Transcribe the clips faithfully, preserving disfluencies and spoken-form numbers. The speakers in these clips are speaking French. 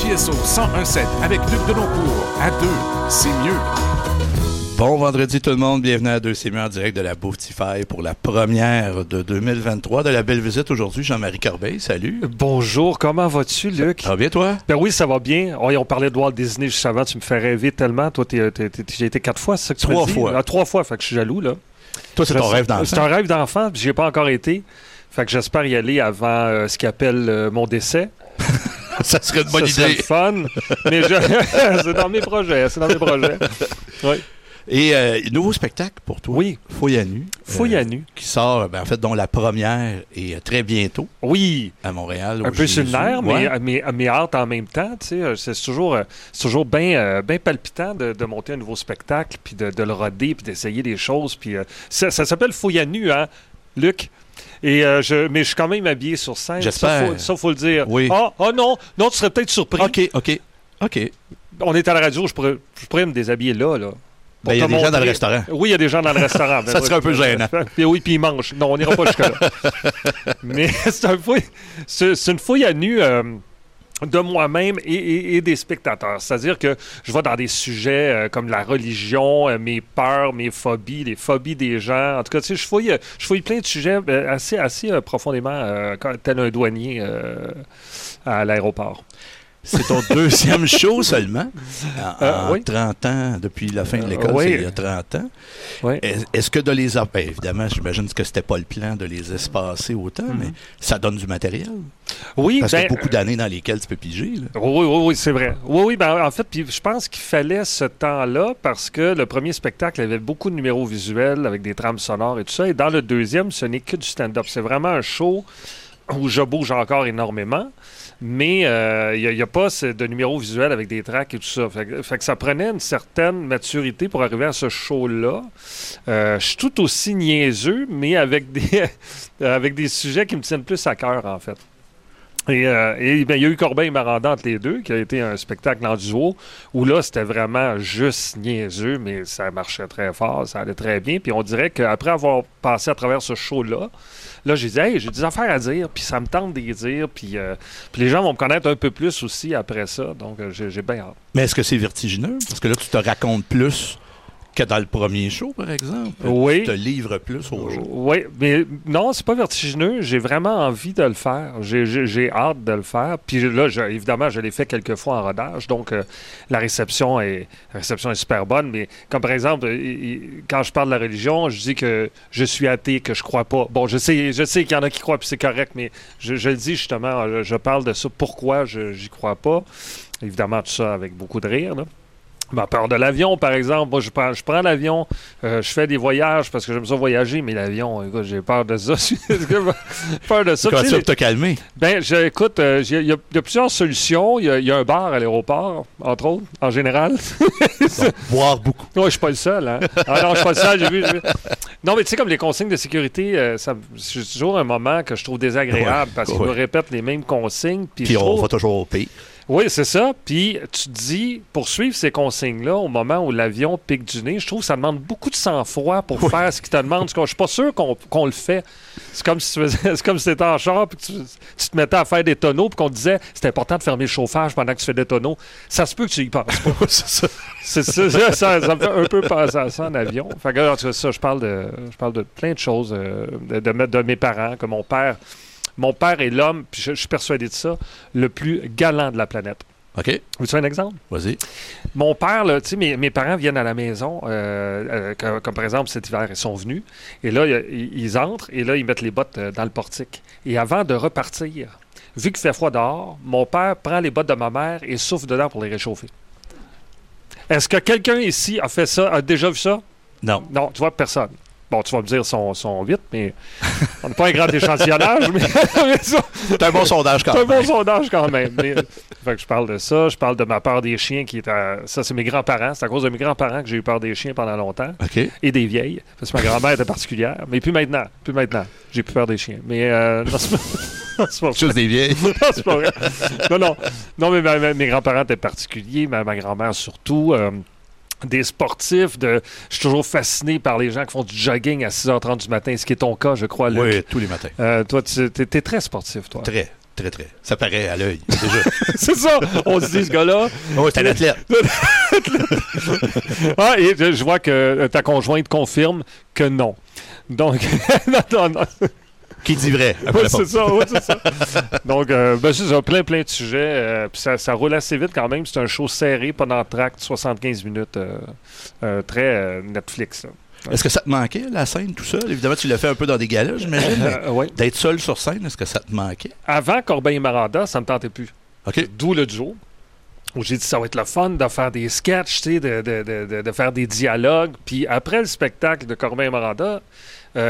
C S O cent un sept avec Luc Deloncourt. À deux, c'est mieux. Bon vendredi tout le monde, bienvenue à deux c'est mieux en direct de la Bouftify pour la première de deux mille vingt-trois de la belle visite aujourd'hui. Jean-Marie Corbeil, salut. Bonjour, comment vas-tu, Luc? Ça va bien, toi? Ben oui, ça va bien. Oh, on parlait de Walt Disney juste avant, tu me fais rêver tellement. Toi, t'es, t'es, t'es, j'ai été quatre fois, c'est ça que tu Trois me dis? fois. Ah, trois fois, fait que je suis jaloux, là. Toi, c'est Je- ton rêve d'enfant. C'est un rêve d'enfant, puis j'y ai pas encore été. Fait que j'espère y aller avant euh, ce qu'ils appellent euh, mon décès. Ça serait une bonne Ça serait idée. le fun. Mais je... c'est dans mes projets, c'est dans mes projets. Oui. Et euh, nouveau spectacle pour toi. Oui. Fouille à nu. Fouille euh, à nu. Qui sort, ben, en fait, dont la première est très bientôt Oui. à Montréal. Un au peu sur le Jésus. nerf, Ouais. mais, mais, mais hâte en même temps. Tu sais, c'est toujours, euh, c'est toujours bien euh, bien palpitant de, de monter un nouveau spectacle, puis de, de le roder, puis d'essayer des choses. Puis, euh, ça, ça s'appelle Fouille à nu, hein, Luc? Et, euh, je, mais je suis quand même habillé sur scène. J'espère. Ça, faut, ça, faut le dire. Oui. Ah, oh, non, non, tu serais peut-être surpris. OK, OK, OK. On est à la radio, je pourrais, je pourrais me déshabiller là. là Ben, il y a te des gens dans le montrer- restaurant. Oui, il y a des gens dans le restaurant. Ben, Ça serait oui. un peu gênant. Puis oui, puis ils mangent. Non, on n'ira pas jusque-là. Mais c'est, un fouille, c'est, c'est une fouille à nu euh, de moi-même et, et- et des spectateurs. C'est-à-dire que je vais dans des sujets euh, comme la religion, euh, mes peurs, mes phobies, les phobies des gens. En tout cas, tu sais, je fouille, je fouille plein de sujets euh, assez, assez euh, profondément, euh, comme- tel un douanier euh, à l'aéroport. C'est ton deuxième show seulement, en, Euh, en oui. trente ans, depuis la fin de Euh, l'école, oui. c'est il y a trente ans. Oui. Est- Est-ce que de les... a- ben, évidemment, j'imagine que c'était pas le plan de les espacer autant, Mhm. mais ça donne du matériel. Oui, Parce ben, qu'il y a beaucoup d'années dans lesquelles tu peux piger. Là. Oui, oui, oui, c'est vrai. Oui, oui, ben, en fait, puis je pense qu'il fallait ce temps-là parce que le premier spectacle avait beaucoup de numéros visuels avec des trames sonores et tout ça. Et dans le deuxième, ce n'est que du stand-up. C'est vraiment un show où je bouge encore énormément, mais euh, il n'y a, a pas ce- de numéros visuels avec des tracks et tout ça. Fait, que- fait que ça prenait une certaine maturité pour arriver à ce show-là. Euh, je suis tout aussi niaiseux, mais avec des, avec des sujets qui me tiennent plus à cœur, en fait. Et, euh, et ben, il y a eu Corbeil et Maranda entre les deux, qui a été un spectacle en duo, où là, c'était vraiment juste niaiseux, mais ça marchait très fort, ça allait très bien. Puis on dirait qu'après avoir passé à travers ce show-là, là, j'ai dit, hey, j'ai des affaires à dire, puis ça me tente de les dire, puis, euh, puis les gens vont me connaître un peu plus aussi après ça, donc euh, j'ai, j'ai bien hâte. Mais est-ce que c'est vertigineux? Parce que là, tu te racontes plus que dans le premier show, par exemple. Oui. Tu te livres plus aux gens. Oui, mais non, c'est pas vertigineux. J'ai vraiment envie de le faire. J'ai, j'ai, j'ai hâte de le faire. Puis là, je- évidemment, je l'ai fait quelques fois en rodage, donc euh, la réception est la réception est super bonne. Mais comme par exemple, euh, il- quand je parle de la religion, je dis que je suis athée, que je crois pas. Bon, je sais, je sais qu'il y en a qui croient, puis c'est correct, mais je, je le dis justement, je, je parle de ça. Pourquoi je j'y crois pas? Évidemment, tout ça avec beaucoup de rire, là. Ma peur de l'avion, par exemple. Moi, je prends, je prends l'avion, euh, je fais des voyages parce que j'aime ça voyager, mais l'avion, écoute, j'ai peur de ça. J'ai peur de ça. Comment Tu tu sais, vas te calmer? ben, je, écoute, euh, il y, a- il y a plusieurs solutions. Il y, a- il y a un bar à l'aéroport, entre autres, en général. Donc, boire beaucoup. Ouais, je suis pas le seul, hein. Ah non, je suis pas le seul, j'ai vu. j'ai vu. Non, mais tu sais, comme les consignes de sécurité, euh, ça, c'est toujours un moment que je trouve désagréable Ouais, parce qu'ils ouais. nous répètent les mêmes consignes. Puis Puis je on trouve- va toujours au pire. Oui, c'est ça. Puis tu te dis, pour suivre ces consignes-là, au moment où l'avion pique du nez, je trouve que ça demande beaucoup de sang-froid pour Oui. faire ce qu'ils te demandent. Je suis pas sûr qu'on qu'on le fait. C'est comme si tu faisais, c'est comme si t'étais en char puis que tu, tu te mettais à faire des tonneaux puis qu'on te disait c'est important de fermer le chauffage pendant que tu fais des tonneaux. Ça se peut que tu y penses pas. c'est ça. C'est ça, ça, ça, ça me fait un peu penser à ça en avion. Fait que, en tout cas, ça, je parle de, je parle de plein de choses, euh, de, de, de mes parents, que mon père, mon père est l'homme, puis je, je suis persuadé de ça, le plus galant de la planète. OK, Veux-tu un exemple? vas-y. Mon père, là, tu sais, mes, mes parents viennent à la maison, euh, euh, comme, comme par exemple cet hiver, ils sont venus, et là, ils, ils entrent, et là, ils mettent les bottes euh, dans le portique. Et avant de repartir, vu qu'il fait froid dehors, mon père prend les bottes de ma mère et souffle dedans pour les réchauffer. Est-ce que quelqu'un ici a fait ça, a déjà vu ça? Non. Non, tu vois, personne. Bon, tu vas me dire, son, son huit, mais on n'a pas un grand échantillonnage, mais, mais ça, C'est un bon sondage quand c'est un même. bon sondage quand même. Mais, fait que je parle de ça. Je parle de ma peur des chiens qui est à... Ça, c'est mes grands-parents. C'est à cause de mes grands-parents que j'ai eu peur des chiens pendant longtemps. OK. Et des vieilles. Parce que ma grand-mère était particulière. Mais plus maintenant. Plus maintenant. J'ai plus peur des chiens. Mais euh, non, c'est pas... non, c'est pas vrai. Juste des vieilles. Non, c'est pas vrai. Non, non. Non, mais ma- ma- mes grands-parents étaient particuliers. Ma, ma grand-mère surtout. Euh, des sportifs. De... Je suis toujours fasciné par les gens qui font du jogging à six heures trente du matin. Ce qui est ton cas, je crois, Luc. Oui, tous les matins. Euh, toi, tu es très sportif, toi. Très. Très, très. Ça paraît à l'œil, déjà. C'est ça! On se dit, ce gars-là... Oh, c'est un athlète. Ah, et je, je vois que ta conjointe confirme que non. Donc, non, non, non. Qui dit vrai? Oui, c'est ça, oui, c'est ça. Donc, euh, ben, c'est ça, plein, plein de sujets. Euh, puis ça, ça roule assez vite quand même. C'est un show serré pendant tract, soixante-quinze minutes. Euh, euh, très euh, Netflix, là. Est-ce que ça te manquait, la scène, tout seul? Évidemment, tu l'as fait un peu dans des galas, j'imagine. Euh, oui. D'être seul sur scène, est-ce que ça te manquait? Avant Corbeil-Maranda, ça me tentait plus. OK. D'où le duo, où j'ai dit ça va être le fun de faire des sketchs, tu sais, de, de, de, de, de faire des dialogues. Puis après le spectacle de Corbeil-Maranda, euh,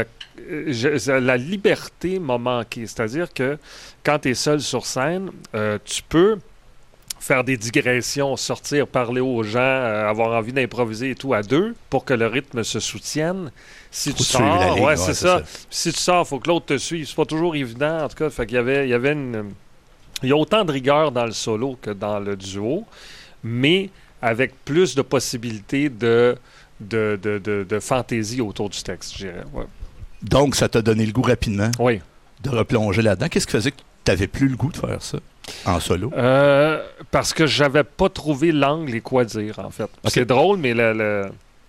je, la liberté m'a manqué. C'est-à-dire que quand tu es seul sur scène, euh, tu peux faire des digressions, sortir, parler aux gens, euh, avoir envie d'improviser et tout à deux pour que le rythme se soutienne. Si Faut tu suivre la sors, ligne, ouais, ouais, c'est c'est ça. ça. Si tu sors, il faut que l'autre te suive. C'est pas toujours évident, en tout cas. Fait qu'il y avait, il y avait une... Il y a autant de rigueur dans le solo que dans le duo, mais avec plus de possibilités de, de, de, de, de fantaisie autour du texte, je dirais. Ouais. Donc, ça t'a donné le goût rapidement Oui. de replonger là-dedans. Qu'est-ce qui faisait que tu n'avais plus le goût de faire ça en solo? Euh, parce que j'avais pas trouvé l'angle et quoi dire, en fait. Okay. C'est drôle, mais le, le...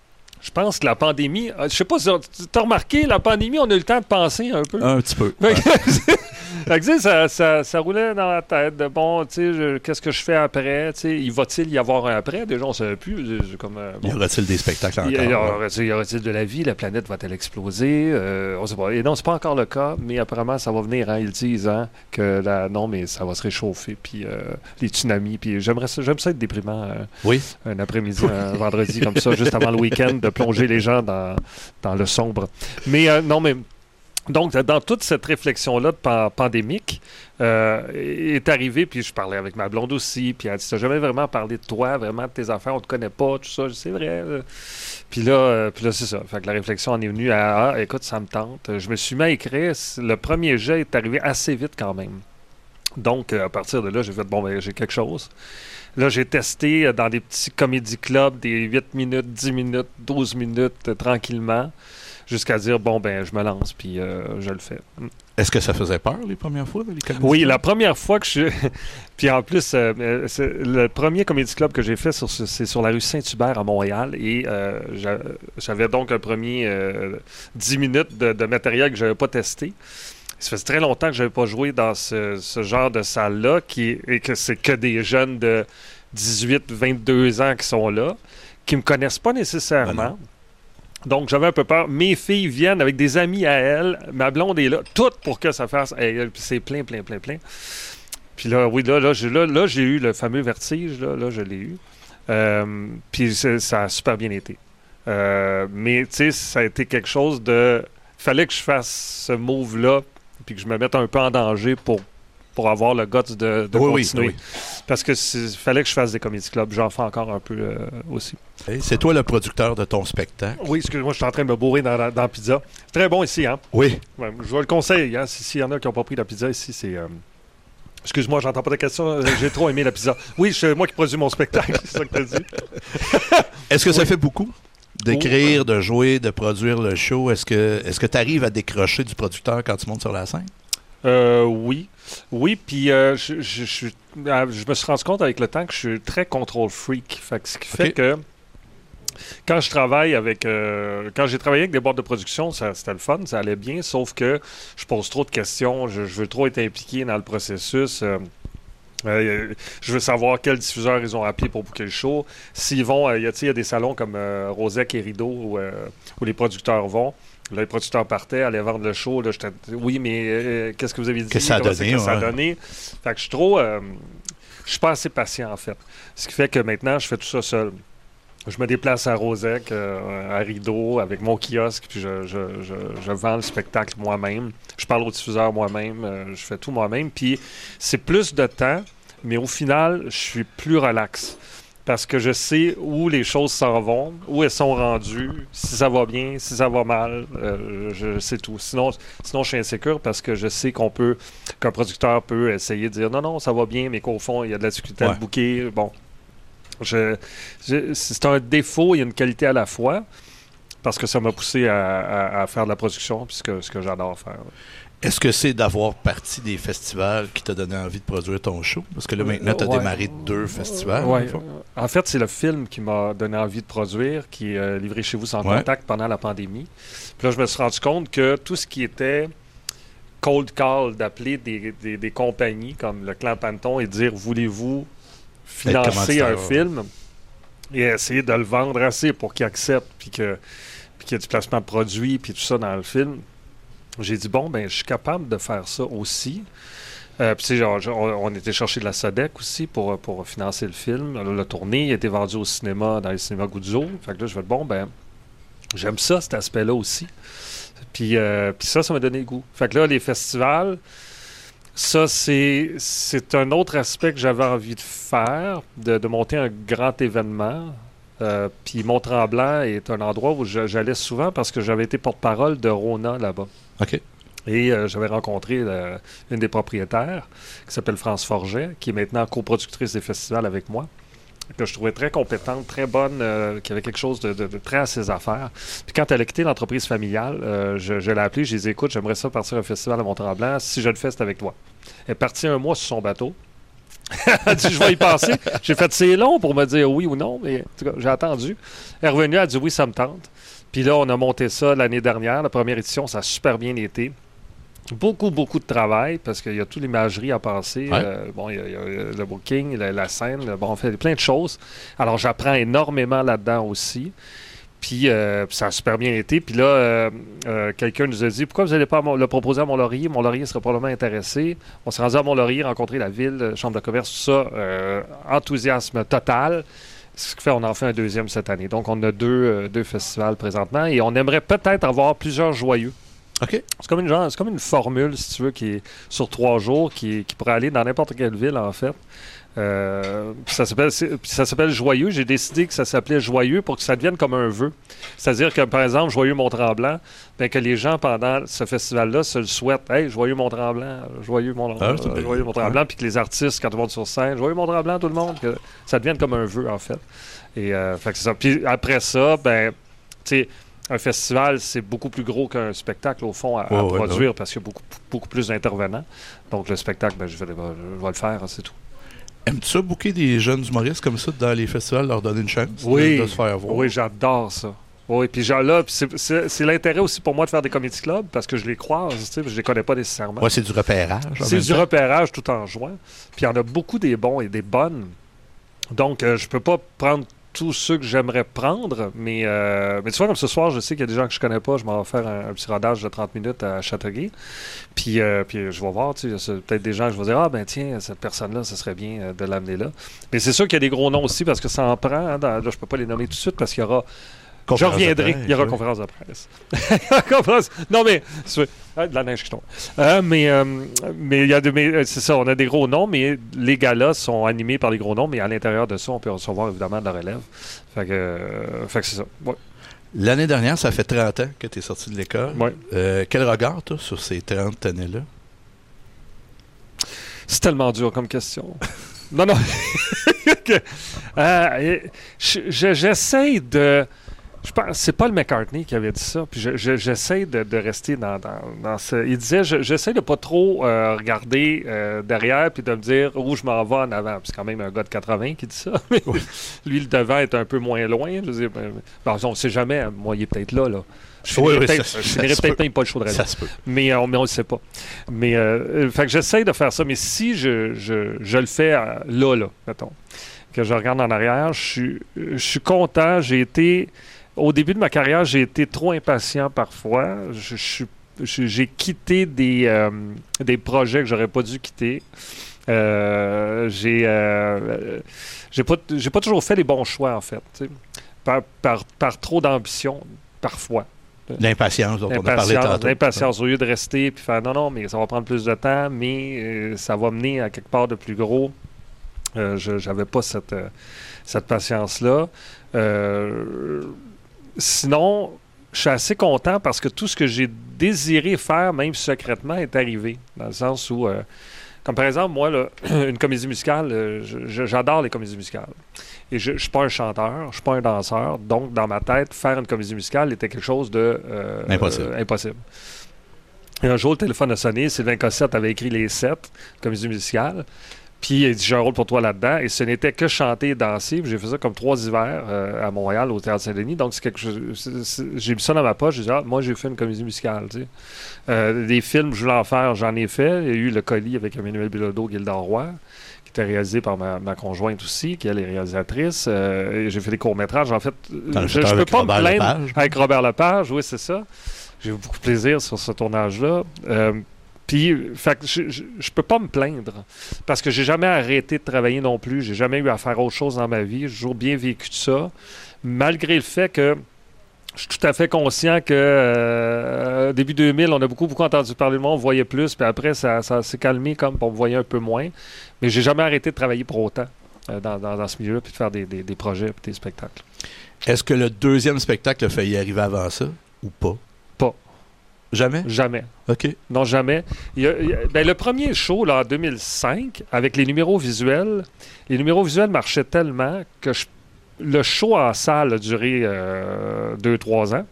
je pense que la pandémie... Je sais pas si tu as remarqué, la pandémie, on a eu le temps de penser un peu. Un petit peu. Fait Ouais. que- Fait que, tu sais, ça, ça, ça roulait dans la tête de bon, tu sais, je- qu'est-ce que je fais après? Tu sais, il va-t-il y avoir un après? Déjà, on ne savait plus. je- je- Comme, euh, bon. Y aura-t-il des spectacles encore? Y, y ouais? aura-t-il y aura-t-il de la vie? La planète va-t-elle exploser? Euh, on sait pas. Et non, c'est pas encore le cas, mais apparemment, ça va venir. Hein, ils disent hein, que la, non, mais ça va se réchauffer, puis euh, les tsunamis. Puis j'aimerais ça, j'aime ça être déprimant euh, Oui. un après-midi, un vendredi comme ça, juste avant le week-end, de plonger les gens dans, dans le sombre. Mais euh, non, mais donc, dans toute cette réflexion-là de pan- pandémique, euh, est arrivé, puis je parlais avec ma blonde aussi, puis elle dit, t'as jamais vraiment parlé de toi, vraiment de tes affaires, on te connaît pas, tout ça, Je dis, c'est vrai. euh. Puis là, euh, puis là c'est ça. Fait que la réflexion en est venue à, ah, écoute, ça me tente. Je me suis mis à écrire, le premier jet est arrivé assez vite quand même. Donc, euh, à partir de là, j'ai fait, bon, ben, j'ai quelque chose. Là, j'ai testé euh, dans des petits comédie clubs, des huit minutes, dix minutes, douze minutes, euh, tranquillement, jusqu'à dire, bon, ben, je me lance, puis euh, je le fais. Mm. Est-ce que ça faisait peur les premières fois, les comédies? Oui, la première fois que je... Puis en plus, euh, euh, c'est- le premier comédie club que j'ai fait, sur ce- c'est sur la rue Saint-Hubert à Montréal. Et euh, j'a- j'avais donc un premier euh, dix minutes de, de matériel que je n'avais pas testé. Ça fait très longtemps que je n'avais pas joué dans ce, ce genre de salle-là, qui, et que c'est que des jeunes de dix-huit, vingt-deux ans qui sont là, qui ne me connaissent pas nécessairement. Ben non. Donc, j'avais un peu peur. Mes filles viennent avec des amis à elles. Ma blonde est là, tout pour que ça fasse. Hey, puis c'est plein, plein, plein, plein. Puis là, oui, là, là, j'ai, là, là, j'ai eu le fameux vertige. Là, là je l'ai eu. Euh, puis c'est- ça a super bien été. Euh, mais, tu sais, ça a été quelque chose de... Il fallait que je fasse ce move-là, puis que je me mette un peu en danger pour, pour avoir le guts de, de Oui, oui, continuer. oui. Parce que il fallait que je fasse des comédie clubs. J'en fais encore un peu euh, aussi. Hey, c'est toi le producteur de ton spectacle? Oui, excuse-moi, je suis en train de me bourrer dans la, dans la pizza. C'est très bon ici, hein? Oui. Ouais, je vous le conseille, hein? Si- S'il y en a qui n'ont pas pris la pizza ici, c'est... euh, Excuse-moi, j'entends pas ta question. euh, J'ai trop aimé la pizza. Oui, c'est moi qui produis mon spectacle, c'est ça que tu as dit. Est-ce que ça Oui. fait beaucoup d'écrire, de jouer, de produire le show? Est-ce que est-ce que tu arrives à décrocher du producteur quand tu montes sur la scène? Euh, oui. Oui, puis euh, je, je, je, ah, je me suis rendu compte avec le temps que je suis très control freak. Fait que ce qui fait Ok. que quand je travaille avec... euh, quand j'ai travaillé avec des boîtes de production, ça, c'était le fun, ça allait bien, sauf que je pose trop de questions, je, je veux trop être impliqué dans le processus. euh, euh, je veux savoir quels diffuseurs ils ont appelé pour booker le show. S'ils vont, euh, il y a, tu sais, il y a des salons comme euh, Rosec et Rideau où, euh, où les producteurs vont. Là, les producteurs partaient, allaient vendre le show. Là, j'étais, oui, mais euh, qu'est-ce que vous avez dit? Que ça a Comment c'est donné, que ça a ouais. donné? Fait que je suis trop... euh, je suis pas assez patient, en fait. Ce qui fait que maintenant, je fais tout ça seul. Je me déplace à Rosec, euh, à Rideau, avec mon kiosque, puis je, je, je, je vends le spectacle moi-même. Je parle au diffuseur moi-même, euh, je fais tout moi-même. Puis c'est plus de temps, mais au final, je suis plus relax. Parce que je sais où les choses s'en vont, où elles sont rendues, si ça va bien, si ça va mal, euh, je sais tout. Sinon, sinon, je suis insécure parce que je sais qu'on peut, qu'un producteur peut essayer de dire non, non, ça va bien, mais qu'au fond, il y a de la difficulté à Ouais. le booker. Bon. Je, je- c'est un défaut et une qualité à la fois parce que ça m'a poussé à, à- à faire de la production, puis ce que, ce que j'adore faire. Est-ce que c'est d'avoir parti des festivals qui t'a donné envie de produire ton show? Parce que là, maintenant, tu as ouais. démarré deux festivals. Ouais. En fait, c'est le film qui m'a donné envie de produire, qui est euh, Livré chez vous sans ouais. contact pendant la pandémie. Puis là, je me suis rendu compte que tout ce qui était cold call, d'appeler des, des, des compagnies comme le Clan Panton et dire « Voulez-vous financer un film? » et essayer de le vendre assez pour qu'ils acceptent, puis que, puis qu'il y ait du placement de produits, puis tout ça dans le film. J'ai dit, bon, ben je suis capable de faire ça aussi. Euh, puis, tu sais, on, on était chercher de la SODEC aussi pour, pour financer le film. Le, le tourné il a été vendu au cinéma, dans les cinémas Guzzo. Fait que là, je vais dire, bon, ben j'aime ça, cet aspect-là aussi. Puis, euh, puis ça, ça m'a donné le goût. Fait que là, les festivals, ça, c'est, c'est un autre aspect que j'avais envie de faire, de, de monter un grand événement. Euh, puis Mont-Tremblant est un endroit où je, j'allais souvent parce que j'avais été porte-parole de Rona là-bas. OK. Et euh, j'avais rencontré euh, une des propriétaires qui s'appelle France Forget, qui est maintenant coproductrice des festivals avec moi, que je trouvais très compétente, très bonne, euh, qui avait quelque chose de, de, de très à ses affaires. Puis quand elle a quitté l'entreprise familiale, euh, je, je l'ai appelée, je lui ai dit, écoute, j'aimerais ça partir à un festival à Mont-Tremblant, si je le fais, c'est avec toi. Elle est partie un mois sur son bateau. Elle a dit, je vais y passer. J'ai fait, c'est long pour me dire oui ou non, mais en tout cas, j'ai attendu. Elle est revenue, elle a dit, oui, ça me tente. Puis là, on a monté ça l'année dernière. La première édition, ça a super bien été. Beaucoup, beaucoup de travail parce qu'il y a toute l'imagerie à penser. Ouais. Euh, bon, il y, a, il y a le booking, la, la scène. Bon, on fait plein de choses. Alors, j'apprends énormément là-dedans aussi. Puis, euh, puis ça a super bien été. Puis là, euh, euh, quelqu'un nous a dit, pourquoi vous n'allez pas le proposer à Mont-Laurier? Mont-Laurier serait probablement intéressé. On s'est rendu à Mont-Laurier, rencontrer la ville, chambre de commerce, tout ça. Euh, enthousiasme total. Ce qui fait qu'on en fait un deuxième cette année. Donc, on a deux, euh, deux festivals présentement et on aimerait peut-être avoir plusieurs joyeux. OK. C'est comme une, genre, c'est comme une formule, si tu veux, qui est sur trois jours, qui, qui pourrait aller dans n'importe quelle ville, en fait. Euh, ça s'appelle, ça s'appelle Joyeux. J'ai décidé que ça s'appelait Joyeux pour que ça devienne comme un vœu. C'est-à-dire que, par exemple, Joyeux Mont-Tremblant, ben, que les gens, pendant ce festival-là, se le souhaitent. « Hey, Joyeux Mont-Tremblant, Joyeux Mont-Tremblant, ah, euh, Joyeux Mont-Tremblant. » Puis que les artistes, quand ils vont sur scène, « Joyeux Mont-Tremblant, tout le monde. » Que ça devienne comme un vœu, en fait. Et euh, fait que c'est ça. Puis après ça, ben, tu sais, un festival, c'est beaucoup plus gros qu'un spectacle, au fond, à, oh, à ouais, produire ouais. parce qu'il y a beaucoup, beaucoup plus d'intervenants. Donc, le spectacle, ben, je, vais, je vais le faire, c'est tout. Aimes-tu ça, booker des jeunes humoristes comme ça dans les festivals, leur donner une chance oui, de, de se faire voir? Oui, j'adore ça. Oui, puis genre là, c'est, c'est, c'est l'intérêt aussi pour moi de faire des comedy clubs parce que je les croise, tu sais, je les connais pas nécessairement. Oui, c'est du repérage. C'est du temps. repérage tout en jouant. Puis il y en a beaucoup des bons et des bonnes. Donc, euh, je peux pas prendre tous ceux que j'aimerais prendre, mais, euh, mais tu vois, comme ce soir, je sais qu'il y a des gens que je connais pas, je m'en vais faire un, un petit rodage de trente minutes à Châteauguay, puis, euh, puis je vais voir, tu sais, c'est peut-être des gens que je vais dire, ah ben tiens, cette personne-là, ce serait bien euh, de l'amener là. Mais c'est sûr qu'il y a des gros noms aussi, parce que ça en prend, hein, dans, là, je peux pas les nommer tout de suite, parce qu'il y aura... Je reviendrai, il y aura oui. conférence de presse. conférence... Non, mais... Ah, de la neige qui tombe. Euh, mais euh, mais, y a de, mais c'est ça, on a des gros noms, mais les galas sont animés par les gros noms, mais à l'intérieur de ça, on peut recevoir évidemment de la relève. Fait que, euh, fait que c'est ça. Ouais. L'année dernière, ça fait trente ans que tu es sorti de l'école. Ouais. Euh, quel regard tu as sur ces trente années-là? C'est tellement dur comme question. non, non. euh, je, je, j'essaie de... Je pense, c'est Paul McCartney qui avait dit ça. Puis je, je, j'essaie de, de rester dans, dans, dans ce. Il disait, je, j'essaie de pas trop euh, regarder euh, derrière puis de me dire où je m'en vais en avant. Puis c'est quand même un gars de quatre-vingts qui dit ça. Mais oui. Lui, le devant est un peu moins loin. Je veux dire, ben, ben, on ne sait jamais. Moi, il est peut-être là. là. Je finirais oui, peut-être, ça, je finirais peut-être peut. même pas le show de radio. Mais on ne le sait pas. Mais euh, fait que j'essaie de faire ça. Mais si je, je, je le fais euh, là, là, mettons, que je regarde en arrière, je suis, je suis content. J'ai été. Au début de ma carrière, j'ai été trop impatient parfois. Je, je, je, j'ai quitté des, euh, des projets que j'aurais pas dû quitter. Euh, j'ai, euh, j'ai, pas, j'ai pas toujours fait les bons choix, en fait. Par, par, par trop d'ambition, parfois. L'impatience dont on a parlé tantôt. L'impatience, au lieu de rester et faire non, non, mais ça va prendre plus de temps, mais euh, ça va mener à quelque part de plus gros. Euh, je n'avais pas cette, euh, cette patience-là. Euh, Sinon, je suis assez content parce que tout ce que j'ai désiré faire, même secrètement, est arrivé. Dans le sens où, euh, comme par exemple, moi, là, une comédie musicale, euh, je, j'adore les comédies musicales. Et je ne suis pas un chanteur, je ne suis pas un danseur. Donc, dans ma tête, faire une comédie musicale était quelque chose de euh, impossible. Euh, impossible. Et un jour, le téléphone a sonné. Sylvain Cossette avait écrit Les Sept, comédie musicale. Puis il dit, j'ai un rôle pour toi là-dedans. Et ce n'était que chanter et danser. Puis j'ai fait ça comme trois hivers euh, à Montréal, au Théâtre Saint-Denis. Donc, c'est quelque chose. c'est, c'est, j'ai mis ça dans ma poche. J'ai dit, ah, moi, j'ai fait une comédie musicale. Tu sais. Euh, des films, je voulais en faire, j'en ai fait. Il y a eu Le Colis avec Emmanuel Bilodeau, Gilda Roy, qui était réalisé par ma, ma conjointe aussi, qui elle est réalisatrice. Euh, et j'ai fait des courts-métrages. En fait, T'en je ne peux pas Robert me plaindre. Lepage. Avec Robert Lepage, oui, c'est ça. J'ai eu beaucoup de plaisir sur ce tournage-là. Euh, Puis, fait que je, je, je peux pas me plaindre parce que j'ai jamais arrêté de travailler non plus. J'ai jamais eu à faire autre chose dans ma vie. J'ai toujours bien vécu de ça, malgré le fait que je suis tout à fait conscient que euh, début deux mille, on a beaucoup, beaucoup entendu parler de moi, on voyait plus, puis après, ça, ça s'est calmé comme on me voyait un peu moins. Mais j'ai jamais arrêté de travailler pour autant euh, dans, dans, dans ce milieu-là, puis de faire des, des, des projets, puis des spectacles. Est-ce que le deuxième spectacle a failli arriver avant ça ou pas? Pas. Jamais? Jamais. OK. Non, jamais. Il y a, il y a, ben, le premier show, là, en deux mille cinq, avec les numéros visuels, les numéros visuels marchaient tellement que je, le show en salle a duré euh, deux trois ans.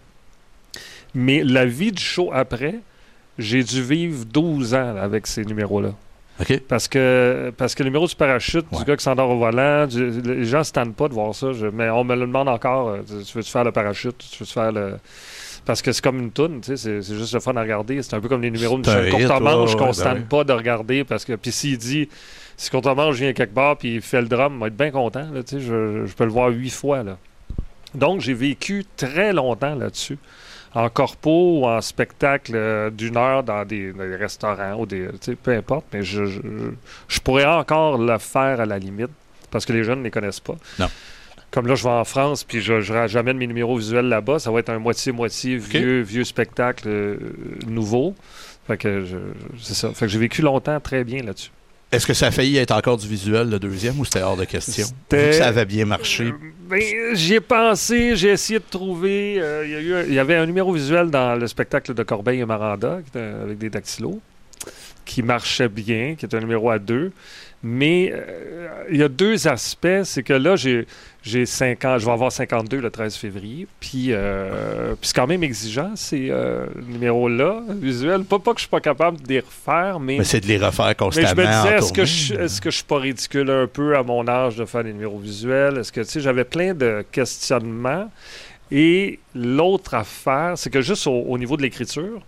Mais la vie du show après, j'ai dû vivre douze ans là, avec ces numéros-là. OK. Parce que, parce que le numéro du parachute, ouais. du gars qui s'endort au volant, du, les gens ne se tannent pas de voir ça. Je, mais on me le demande encore. Euh, tu veux-tu faire le parachute? Tu veux-tu faire le... Parce que c'est comme une toune, tu sais, c'est, c'est juste le fun à regarder. C'est un peu comme les numéros de Michel Courtemanche qu'on ne se tente pas de regarder. Parce que, puis s'il dit, si Courtemanche vient quelque part puis il fait le drum, il va être bien content. Là, tu sais, je, je peux le voir huit fois. Là. Donc, j'ai vécu très longtemps là-dessus. En corpo ou en spectacle euh, d'une heure dans des, dans des restaurants ou des, tu sais, peu importe. Mais je, je, je pourrais encore le faire à la limite parce que les jeunes ne les connaissent pas. Non. Comme là, je vais en France, puis je, je, j'amène mes numéros visuels là-bas. Ça va être un moitié-moitié vieux, okay. vieux spectacle euh, nouveau. Fait que je, c'est ça. Fait que j'ai vécu longtemps très bien là-dessus. Est-ce que ça a failli être encore du visuel, le deuxième, ou c'était hors de question? Vu que ça avait bien marché. Euh, ben, j'y ai pensé, j'ai essayé de trouver. Euh, il y a eu, il y avait un numéro visuel dans le spectacle de Corbeil et Maranda, qui était avec des dactylos, qui marchait bien, qui était un numéro à deux. Mais euh, il y a deux aspects. C'est que là, j'ai, j'ai cinq ans, je vais avoir cinquante-deux le treize février. Puis, euh, puis c'est quand même exigeant, ces euh, numéros-là, visuels. Pas, pas que je suis pas capable de les refaire, mais... Mais c'est de les refaire constamment. Mais je me disais, en est-ce que je, est-ce que je suis pas ridicule un peu à mon âge de faire des numéros visuels? Est-ce que, tu sais, j'avais plein de questionnements. Et l'autre affaire, c'est que juste au, au niveau de l'écriture,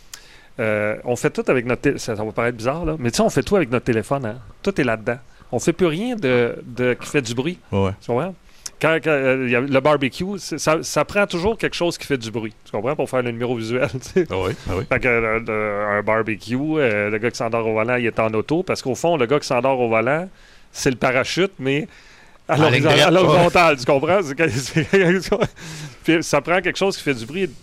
Euh, on fait tout avec notre téléphone. Ça, ça va paraître bizarre, là. Mais tu sais, on fait tout avec notre téléphone. Hein? Tout est là-dedans. On fait plus rien de, de, qui fait du bruit. Ouais. Tu comprends? Quand, quand euh, y a le barbecue, ça, ça prend toujours quelque chose qui fait du bruit. Tu comprends? Pour faire le numéro visuel. Ah oui, ah oui. Fait que, euh, le, un barbecue, euh, le gars qui s'endort au volant, il est en auto. Parce qu'au fond, le gars qui s'endort au volant, c'est le parachute, mais à, à l'horizontale. Tu comprends? C'est, c'est, puis ça prend quelque chose qui fait du bruit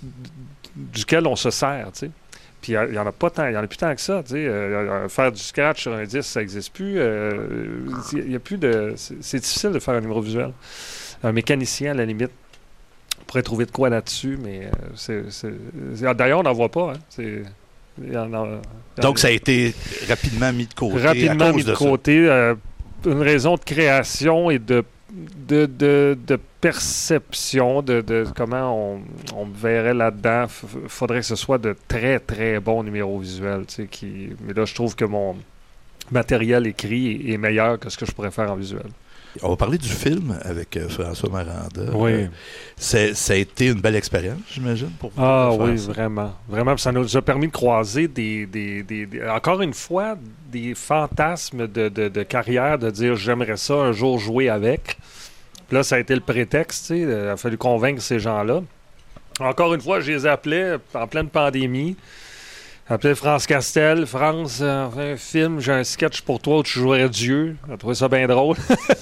duquel on se sert, tu sais. Puis il n'y en a pas tant, il y en a plus tant que ça, tu sais. Euh, faire du scratch sur un disque, ça n'existe plus. Il euh, y a plus de... C'est, c'est difficile de faire un numéro visuel. Un mécanicien, à la limite, pourrait trouver de quoi là-dessus, mais euh, c'est, c'est, c'est... D'ailleurs, on n'en voit pas, hein. C'est... Il y en a, il y en Donc, a... ça a été rapidement mis de côté. Rapidement à cause mis de, de côté. Euh, une raison de création et de De, de, de perception de, de comment on, on me verrait là-dedans. Il faudrait que ce soit de très, très bons numéros visuels. Tu sais, qui... Mais là, je trouve que mon matériel écrit est meilleur que ce que je pourrais faire en visuel. On va parler du film avec euh, François Maranda. Oui. Euh, c'est, ça a été une belle expérience, j'imagine, pour vous. Ah oui, ça. vraiment. Vraiment, ça nous a permis de croiser des, des, des, des encore une fois, des fantasmes de, de, de carrière, de dire j'aimerais ça un jour jouer avec. Puis là, ça a été le prétexte, tu sais, il a fallu convaincre ces gens-là. Encore une fois, je les appelais en pleine pandémie. J'appelais France Castel. France, euh, un film, j'ai un sketch pour toi où tu jouerais Dieu. J'ai trouvé ça bien drôle.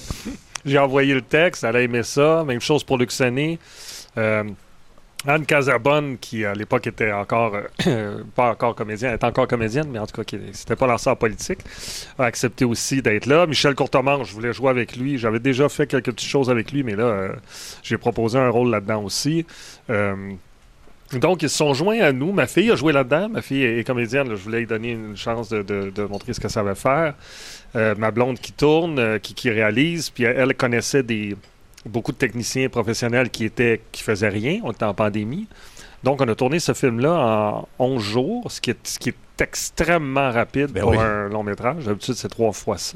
J'ai envoyé le texte, elle a aimé ça. Même chose pour Luc Sonnet. Euh, Anne Casabonne, qui à l'époque était encore, euh, pas encore comédienne, elle était encore comédienne, mais en tout cas, qui n'était pas lancée en politique, a accepté aussi d'être là. Michel Courtemanche, je voulais jouer avec lui. J'avais déjà fait quelques petites choses avec lui, mais là, euh, j'ai proposé un rôle là-dedans aussi. Euh, Donc, ils se sont joints à nous. Ma fille a joué là-dedans. Ma fille est comédienne. Là. Je voulais lui donner une chance de, de, de montrer ce qu'elle savait faire. Euh, ma blonde qui tourne, euh, qui, qui réalise. Puis elle, elle connaissait des, beaucoup de techniciens professionnels qui étaient qui faisaient rien. On était en pandémie. Donc, on a tourné ce film-là en onze jours, ce qui est, ce qui est extrêmement rapide ben pour oui. un long métrage. D'habitude, c'est trois fois ça.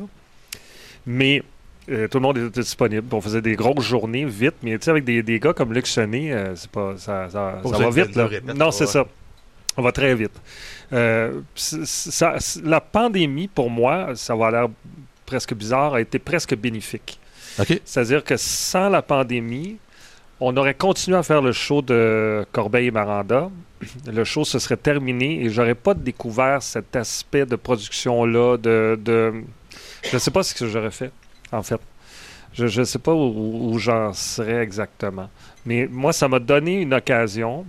Mais euh, tout le monde était disponible. On faisait des grosses journées vite, mais tu sais, avec des, des gars comme Luc Sonnet, euh, c'est pas, ça, ça, ça va vite. Là. Non, c'est ça. On va très vite. Euh, c- ça, c- la pandémie, pour moi, ça va l'air presque bizarre, a été presque bénéfique. OK. C'est-à-dire que sans la pandémie, on aurait continué à faire le show de Corbeil et Maranda. Le show se serait terminé et j'aurais pas découvert cet aspect de production-là, de... de... Je sais pas ce que j'aurais fait, en fait. Je ne sais pas où, où j'en serais exactement. Mais moi, ça m'a donné une occasion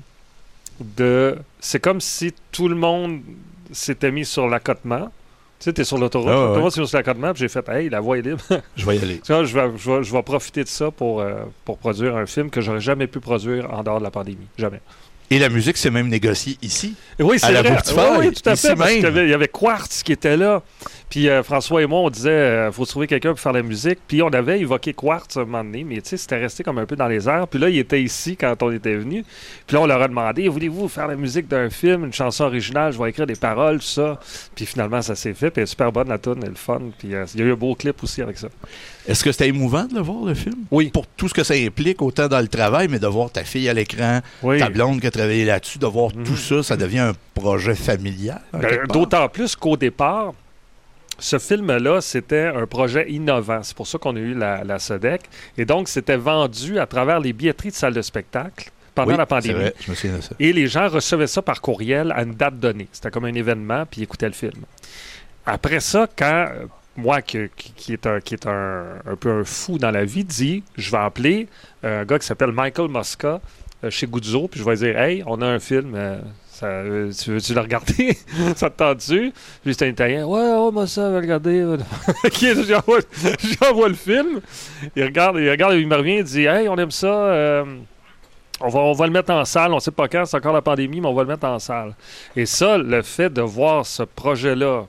de... C'est comme si tout le monde s'était mis sur l'accotement. Tu sais, t'es sur l'autoroute, Ah, tout ouais. le monde s'est mis sur l'accotement, puis j'ai fait « Hey, la voie est libre. » Je vais y aller. Tu vois, je vais, je, vais, je vais profiter de ça pour, euh, pour produire un film que j'aurais jamais pu produire en dehors de la pandémie. Jamais. Et la musique s'est même négociée ici. Et oui, c'est À la vrai. Bouffe du Oui, Fer, oui, tout à ici fait. Parce même. qu'il y avait, il y avait Quartz qui était là. Puis euh, François et moi, on disait euh, faut trouver quelqu'un pour faire la musique. Puis on avait évoqué Quartz à un moment donné, mais tu sais, c'était resté comme un peu dans les airs. Puis là, il était ici quand on était venu. Puis là, on leur a demandé voulez-vous faire la musique d'un film, une chanson originale, je vais écrire des paroles, tout ça. Puis finalement, ça s'est fait. Puis elle est super bonne, la tune, elle est le fun. Puis euh, il y a eu un beau clip aussi avec ça. Est-ce que c'était émouvant de le voir, le film? Oui. Pour tout ce que ça implique, autant dans le travail, mais de voir ta fille à l'écran, Oui. ta blonde qui a travaillé là-dessus, de voir Mhm. tout ça, ça devient un projet familial. en Ben, quelque part. d'autant plus qu'au départ, ce film-là, c'était un projet innovant. C'est pour ça qu'on a eu la, la S O D E C. Et donc, c'était vendu à travers les billetteries de salles de spectacle pendant Oui, la c'est pandémie. vrai, je me souviens de ça. Et les gens recevaient ça par courriel à une date donnée. C'était comme un événement, puis ils écoutaient le film. Après ça, quand euh, moi, qui, qui- qui est, un, qui est un, un peu un fou dans la vie, dit je vais appeler un gars qui s'appelle Michael Mosca euh, chez Guzzo, puis je vais dire hey, on a un film. euh, ça, euh, tu veux-tu le regarder? Ça te tente-tu? Puis c'est un Italien. Ouais, ouais, moi ça, va le regarder. Ok, j'envoie, j'envoie le film. Il regarde, il regarde, il me revient, il dit hey, on aime ça. euh, on va, on va le mettre en salle. On ne sait pas quand, c'est encore la pandémie, mais on va le mettre en salle. Et ça, le fait de voir ce projet-là,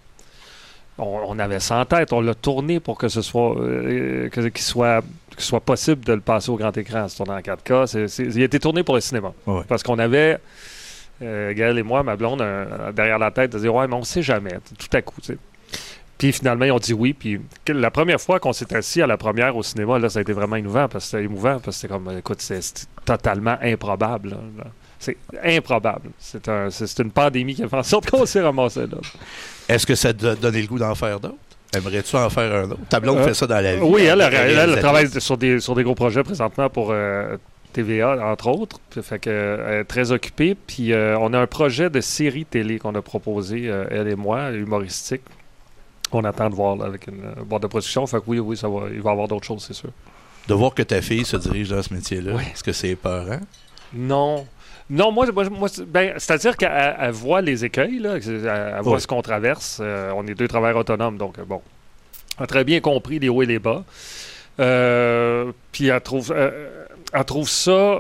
on, on avait ça en tête. On l'a tourné pour que ce soit, euh, que, qu'il soit, qu'il soit possible de le passer au grand écran. C'est tourné en quatre K. C'est, c'est, il a été tourné pour le cinéma. Ouais. Parce qu'on avait, euh, Gaël et moi, ma blonde, un- derrière la tête, de dire ouais, mais on ne sait jamais. Tout à coup, tu sais. Puis finalement, ils ont dit oui. Puis que- la première fois qu'on s'est assis à la première au cinéma, là, ça a été vraiment émouvant parce que c'était émouvant parce que c'était comme, écoute, c'est, c'est totalement improbable. là, là. C'est improbable. C'est, un, c'est, c'est une pandémie qui a fait en sorte qu'on s'est ramassé là. Est-ce que ça t'a donné le goût d'en faire d'autres? Aimerais-tu en faire un autre? Ta blonde Euh, fait ça dans la vie. Oui, elle, elle, est elle, elle réalisatrice. travaille sur des, sur des gros projets présentement pour euh, T V A, entre autres. Puis, fait que, euh, elle est très occupée. Puis euh, on a un projet de série télé qu'on a proposé, euh, elle et moi, humoristique. On attend de voir là, avec une euh, boîte de production. Fait que oui, oui, ça va, il va y avoir d'autres choses, c'est sûr. De voir que ta fille se dirige dans ce métier-là, Oui. est-ce que c'est épeurant? Non. Non, moi, moi, moi, c'est- ben, c'est-à-dire qu'elle elle voit les écueils, là, elle, elle voit Oui. ce qu'on traverse. Euh, on est deux travailleurs autonomes, donc euh, bon. Elle a très bien compris les hauts et les bas. Euh, puis elle trouve, euh, elle trouve ça euh,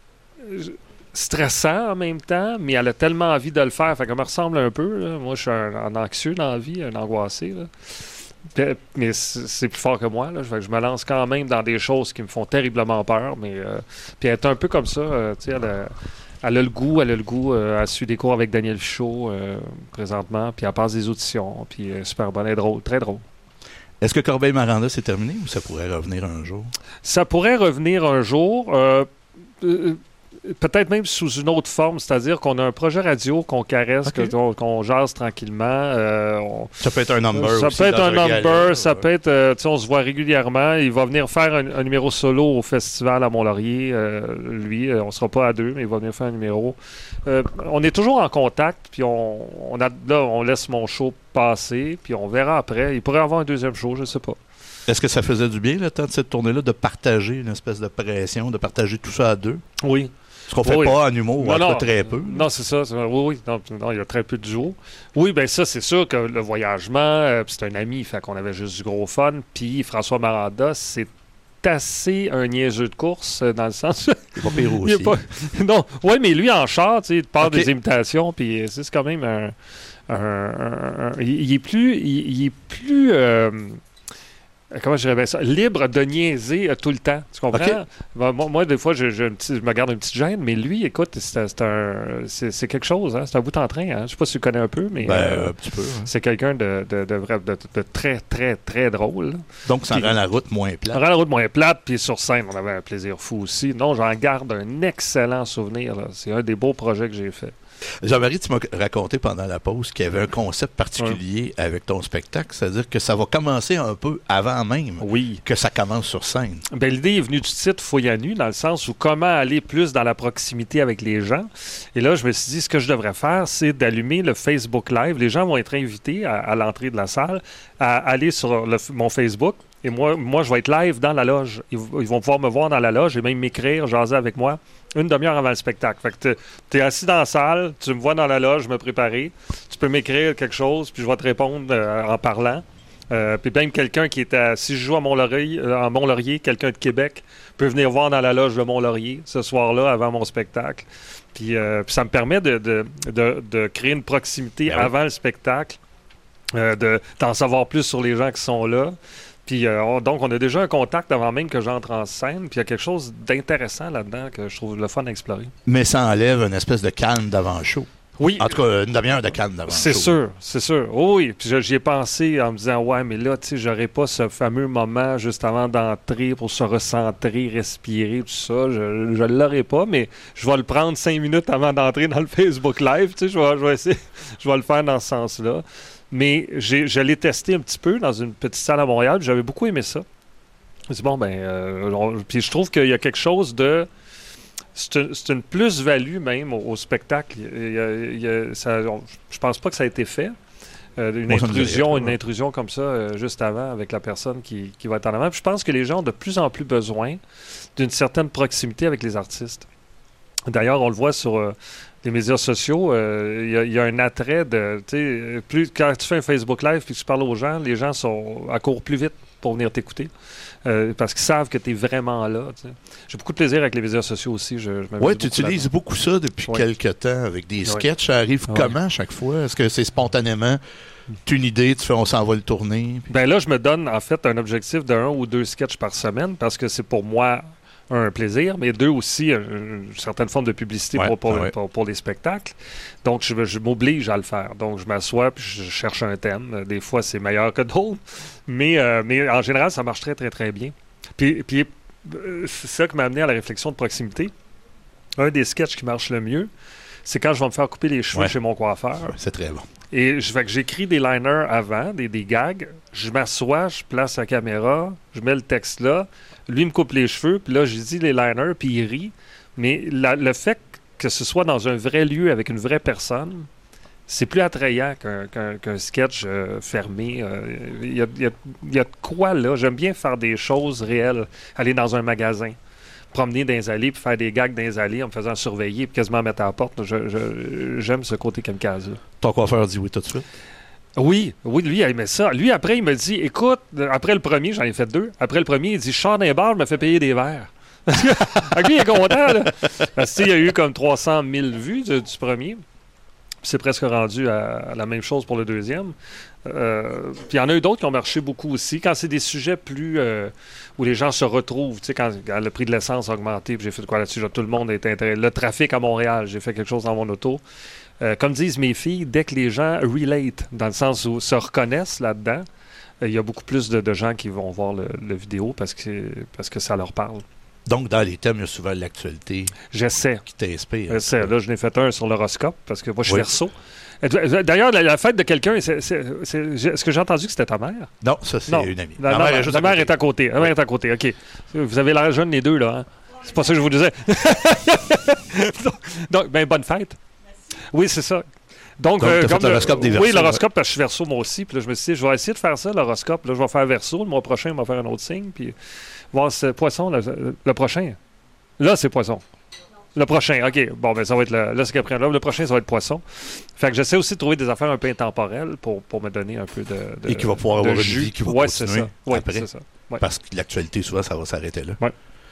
stressant en même temps, mais elle a tellement envie de le faire. Fait qu'elle me ressemble un peu. là. Moi, je suis un, un anxieux dans la vie, un angoissé. Là. Puis, mais c'est c'est plus fort que moi. Là. Fait que je me lance quand même dans des choses qui me font terriblement peur. Mais euh, puis elle est un peu comme ça. euh, tu sais, elle a, elle a le goût, elle a le goût. euh, elle suit des cours avec Daniel Fichot euh, présentement. Puis elle passe des auditions. Puis elle est super bonne, elle est drôle, très drôle. Est-ce que Corbeil-Maranda, c'est terminé ou ça pourrait revenir un jour? Ça pourrait revenir un jour. euh, euh, Peut-être même sous une autre forme, c'est-à-dire qu'on a un projet radio qu'on caresse, Ok. que- qu'on, qu'on jase tranquillement. euh, on- Ça peut être un number ça aussi peut être dans un number, gala, ça ouais. peut être, euh, tu sais, on se voit régulièrement. Il va venir faire un, un numéro solo au festival à Mont-Laurier. euh, lui, euh, on sera pas à deux, mais il va venir faire un numéro. Euh, on est toujours en contact, puis on, on a, là, on laisse mon show passer, puis on verra après. Il pourrait y avoir un deuxième show, je sais pas. Est-ce que ça faisait du bien, le temps de cette tournée-là, de partager une espèce de pression, de partager tout ça à deux? Oui. Ce qu'on fait Oui. pas en humour, Non, en tout cas non. très peu. là. Non, c'est ça. c'est- Oui, oui. Non, non, il y a très peu de jours. Oui, bien ça, c'est sûr que le voyagement, euh, puis c'est un ami, fait qu'on avait juste du gros fun. Puis François Maranda, c'est assez un niaiseux de course, euh, dans le sens... C'est pas pire il aussi. est pas... Non, oui, mais lui, en char, tu sais, il part Ok. des imitations, puis euh, c'est quand même un... un- un- un- il, il est plus... Il, il est plus... euh, comment je dirais bien ça, libre de niaiser euh, tout le temps. Tu comprends? Okay. Ben, moi, moi, des fois, je, je, je me garde une petite gêne, mais lui, écoute, c'est, c'est, un, c'est, c'est quelque chose. Hein? C'est un bout en train. Hein? Je ne sais pas si tu le connais un peu, mais ben, euh, un petit peu, hein. C'est quelqu'un de, de, de, de, de, de très, très, très drôle. Donc, ça puis, rend la route moins plate. Ça rend la route moins plate, puis sur scène, on avait un plaisir fou aussi. Non, j'en garde un excellent souvenir. Là. C'est un des beaux projets que j'ai fait. Jean-Marie, tu m'as raconté pendant la pause qu'il y avait un concept particulier ouais. avec ton spectacle, c'est-à-dire que ça va commencer un peu avant même oui. que ça commence sur scène. Bien, l'idée est venue du titre Fouille à nu, dans le sens où comment aller plus dans la proximité avec les gens. Et là, je me suis dit, ce que je devrais faire, c'est d'allumer le Facebook Live. Les gens vont être invités à, à l'entrée de la salle à aller sur le, mon Facebook. Et moi, moi, je vais être live dans la loge. Ils, ils vont pouvoir me voir dans la loge et même m'écrire, jaser avec moi une demi-heure avant le spectacle. Fait que tu es assis dans la salle, tu me vois dans la loge, me préparer. Tu peux m'écrire quelque chose, puis je vais te répondre euh, en parlant. Euh, puis même quelqu'un qui est à... Si je joue à Mont-Laurier, euh, à Mont-Laurier, quelqu'un de Québec peut venir voir dans la loge de Mont-Laurier ce soir-là avant mon spectacle. Puis, euh, puis ça me permet de, de, de, de créer une proximité ben avant oui. le spectacle, euh, de, d'en savoir plus sur les gens qui sont là. Puis, euh, on, donc, on a déjà un contact avant même que j'entre en scène. Puis, il y a quelque chose d'intéressant là-dedans que je trouve le fun à explorer. Mais ça enlève une espèce de calme d'avant-show. Oui. En tout cas, une demi-heure de calme d'avant-show. C'est sûr, c'est sûr. Oh, oui, puis j'y ai pensé en me disant, ouais, mais là, tu sais, j'aurais pas ce fameux moment juste avant d'entrer pour se recentrer, respirer, tout ça. Je, je l'aurais pas, mais je vais le prendre cinq minutes avant d'entrer dans le Facebook Live. Tu sais, je vais, je vais essayer, je vais le faire dans ce sens-là. Mais j'ai, je l'ai testé un petit peu dans une petite salle à Montréal. J'avais beaucoup aimé ça. Je me suis dit, bon, ben, euh, on, puis je trouve qu'il y a quelque chose de... C'est, un, c'est une plus-value même au, au spectacle. Il y a, il y a, ça, on, je pense pas que ça a été fait. Euh, une, Moi, intrusion, une intrusion comme ça, euh, juste avant, avec la personne qui, qui va être en avant. Puis je pense que les gens ont de plus en plus besoin d'une certaine proximité avec les artistes. D'ailleurs, on le voit sur... Euh, les médias sociaux, il euh, y, y a un attrait de... Plus, quand tu fais un Facebook Live et que tu parles aux gens, les gens sont accourent plus vite pour venir t'écouter euh, parce qu'ils savent que tu es vraiment là. T'sais. J'ai beaucoup de plaisir avec les médias sociaux aussi. Oui, tu utilises là-dedans. beaucoup ça depuis ouais. quelques temps avec des sketchs. Ça arrive ouais. comment chaque fois? Est-ce que c'est spontanément une idée, tu fais on s'en va le tourner? Puis... Ben là, je me donne en fait un objectif de un ou deux sketchs par semaine parce que c'est pour moi... un plaisir, mais deux aussi, une, une certaine forme de publicité ouais, pour, pour, ouais. pour, pour les spectacles. Donc, je, je m'oblige à le faire. Donc, je m'assois puis je cherche un thème. Des fois, c'est meilleur que d'autres, mais, euh, mais en général, ça marche très, très, très bien. Puis, puis c'est ça qui m'a amené à la réflexion de proximité. Un des sketchs qui marche le mieux, c'est quand je vais me faire couper les cheveux ouais. chez mon coiffeur. Ouais, c'est très bon. Et je, fait que j'écris des liners avant, des, des gags. Je m'assois, je place la caméra, je mets le texte là. Lui me coupe les cheveux, puis là, je dis les liners, puis il rit. Mais la, le fait que ce soit dans un vrai lieu avec une vraie personne, c'est plus attrayant qu'un, qu'un, qu'un sketch euh, fermé. Il euh, y, a, y, a, y a de quoi, là? J'aime bien faire des choses réelles. Aller dans un magasin, promener dans les allées, puis faire des gags dans les allées en me faisant surveiller, puis quasiment mettre à la porte. Je, je, j'aime ce côté kamikaze-là. Ton coiffeur dit oui tout de suite? Oui, oui, lui, il aimait ça. Lui, après, il me dit, écoute, après le premier, j'en ai fait deux. Après le premier, il dit, je sors d'un bar, je me fais payer des verres. Lui, il est content, là. Parce qu'il y a eu comme trois cent mille vues du, du premier. C'est presque rendu à, à la même chose pour le deuxième. Euh, puis il y en a eu d'autres qui ont marché beaucoup aussi. Quand c'est des sujets plus... Euh, où les gens se retrouvent, tu sais, quand, quand le prix de l'essence a augmenté, puis j'ai fait de quoi là-dessus, là, tout le monde est intéressé. Le trafic à Montréal, j'ai fait quelque chose dans mon auto. Euh, comme disent mes filles, dès que les gens relate, dans le sens où se reconnaissent là-dedans, il euh, y a beaucoup plus de, de gens qui vont voir le, le vidéo parce que, parce que ça leur parle. Donc, dans les thèmes, il y a souvent l'actualité. J'essaie. Qui t'inspire. J'essaie. Là, je n'ai fait un sur l'horoscope parce que moi, je suis oui. Verseau. D'ailleurs, la, la fête de quelqu'un, c'est, c'est, c'est, est-ce que j'ai entendu que c'était ta mère? Non, ça, c'est non. une amie. La, la mère, est, juste la mère est à côté. La mère est à côté, OK. Vous avez l'air jeune, les deux, là. Hein? C'est pas ça que je vous disais. Donc, ben, bonne fête. Merci. Oui, c'est ça. Donc, Donc euh, comme l'horoscope des Verseaux. Oui, l'horoscope, ouais. Parce que je suis Verseau, moi aussi. Puis là, je me suis dit, je vais essayer de faire ça, l'horoscope. Là, je vais faire Verseau. Le mois prochain, je vais faire un autre signe. Puis voir ce poisson, le, le prochain. Là, c'est poisson. Le prochain, OK. Bon, ben ça va être le, là, c'est Capricorne. Le prochain, ça va être poisson. Fait que j'essaie aussi de trouver des affaires un peu intemporelles pour, pour me donner un peu de, de et qui va pouvoir avoir jus. Une vie qui va ouais, continuer c'est ça. Ouais, après. C'est ça. Ouais. Parce que l'actualité, souvent, ça va s'arrêter là. Ouais.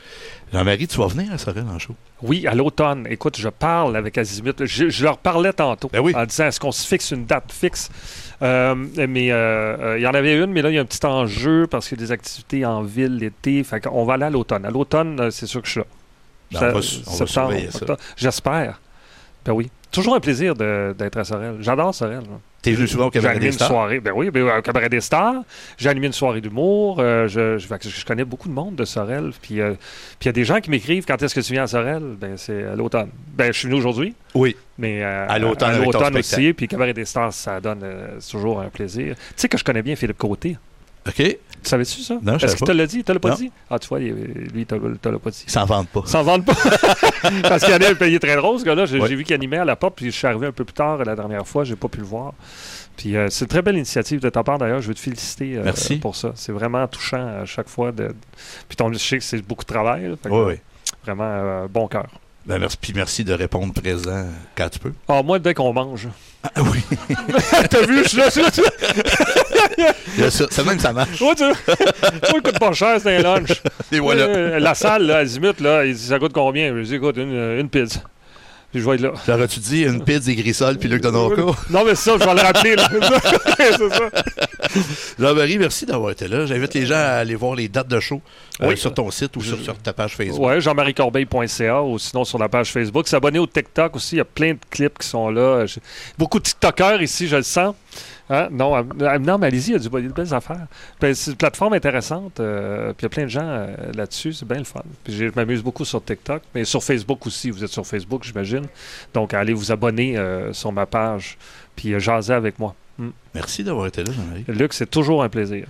Jean-Marie, tu vas venir à Sorel en show? Oui, à l'automne. Écoute, je parle avec Azimut. Je, je leur parlais tantôt Ben oui. en disant est-ce qu'on se fixe une date fixe? Euh, mais il euh, euh, y en avait une, mais là, il y a un petit enjeu parce qu'il y a des activités en ville l'été. Fait qu'on va aller à l'automne. À l'automne, c'est sûr que je suis là. Ben, ça, on va, on va surveiller ça. J'espère. Ben oui. Toujours un plaisir de, d'être à Sorel. J'adore Sorel. T'es venu souvent au Cabaret des Stars? Une soirée, ben oui, ben, au Cabaret des Stars. J'ai animé une soirée d'humour. Euh, je, je, je connais beaucoup de monde de Sorel. Puis euh, il y a des gens qui m'écrivent quand est-ce que tu viens à Sorel? Ben c'est à l'automne. Ben je suis venu aujourd'hui. Oui. Mais euh, à l'automne, à l'automne aussi. Puis Cabaret des Stars, ça donne euh, c'est toujours un plaisir. Tu sais que je connais bien Philippe Côté. OK. Tu savais-tu ça? Non, je Est-ce qu'il te l'a dit? Il te l'a pas non. dit? Ah, tu vois, lui, il te l'a pas dit. Ils s'en vendent pas. Ils s'en vendent pas. Parce qu'il y en a un payé très drôle, ce gars-là. J'ai, ouais. j'ai vu qu'il animait à la porte, puis je suis arrivé un peu plus tard la dernière fois. J'ai pas pu le voir. Puis euh, c'est une très belle initiative de ta part, d'ailleurs. Je veux te féliciter euh, Merci. pour ça. C'est vraiment touchant à chaque fois. De... Puis ton, je sais que c'est beaucoup de travail. Là, fait que, Oui, oui. Vraiment, euh, bon cœur. Ben merci, puis merci de répondre présent quand tu peux. Ah, moi, dès qu'on mange. Ah, oui. T'as vu, je suis là, je suis là. Là, ça, ça même, ça marche. Ouais, tu vois, il coûte pas cher, c'est un lunch. Et voilà. Euh, la salle, là, Azimut, là, il dit ça coûte combien? Je dis, écoute, une, une pizza. Puis je vais être là. J'aurais-tu dit une pizza des Grissol puis Luc Donorca? Non, mais c'est ça, je vais le rappeler. Là. C'est ça. Jean-Marie, merci d'avoir été là. J'invite les gens à aller voir les dates de show euh, oui. sur ton site ou sur, sur ta page Facebook. Oui, jean marie corbeil point c a ou sinon sur la page Facebook. S'abonner au TikTok aussi, il y a plein de clips qui sont là. J'ai... Beaucoup de TikTokers ici, je le sens. Hein? Non, euh, non, mais allez-y, il y a du, de belles affaires. Ben, c'est une plateforme intéressante, euh, puis il y a plein de gens euh, là-dessus, c'est bien le fun. Puis je m'amuse beaucoup sur TikTok, mais sur Facebook aussi, vous êtes sur Facebook, j'imagine. Donc, allez vous abonner euh, sur ma page, puis euh, jaser avec moi. Mm. Merci d'avoir été là, Jean-Marie. Luc, c'est toujours un plaisir.